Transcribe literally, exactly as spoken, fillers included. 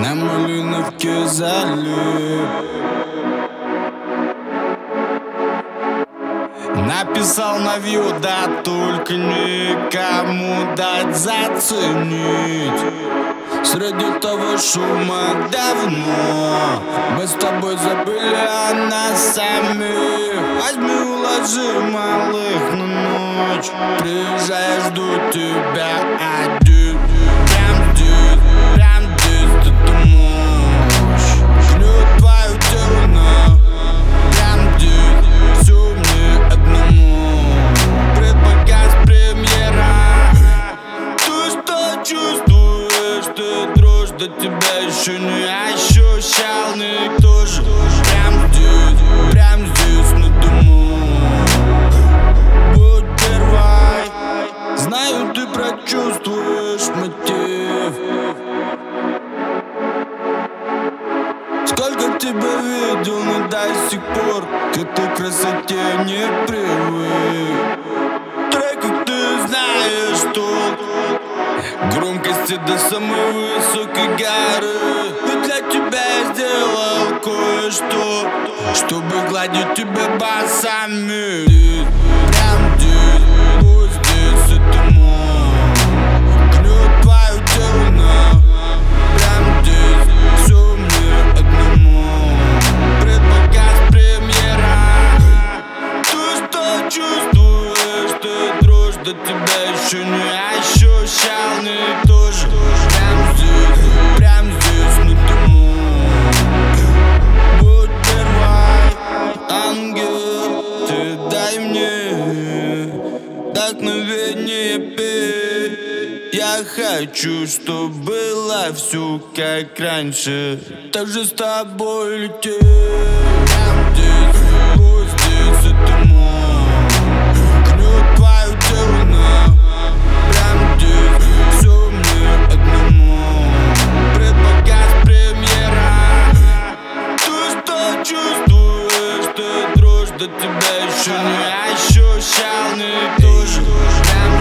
На Малиновке залип. Написал на вью, да только никому дать заценить. Среди того шума давно мы с тобой забыли о нас самих. Возьми, уложи малых на ночь. Приезжай, жду тебя один. Прям здесь, прям здесь ты можешь. Клюет твое тело на. Прям здесь, все мне одному. Предпоказ премьера. Ты что чувствуешь? Ты дрожь, до тебя еще не ощущал никто же. Прям здесь, прям здесь на дому. Будь первой. Знаю, ты прочувствуешь мотив. Сколько тебя видел, но до сих пор к этой красоте не привык. Трек, ты знаешь толк. Громкости до самой высокой горы. Ведь для тебя я сделал кое-что, чтобы гладить тебя басами. Прям здесь, пусть здесь это мой. Клюет твое тело на. Прям здесь, все мне одному. Предпоказ премьера. Ты что чувствуешь? Ты дрожь, до тебя еще не ощущал никто же. Прям здесь, прям здесь на дому. Будь первой, ангел, ты дай мне вдохновение петь. Я хочу, чтоб было все как раньше, так же с тобой лететь. Прям здесь, пусть здесь это мой. Клюет твое тело на. Прям здесь, все мне одному. Предпоказ премьера. Ты что чувствуешь? Ты дрожь, до тебя еще не ощущал никто же. Прям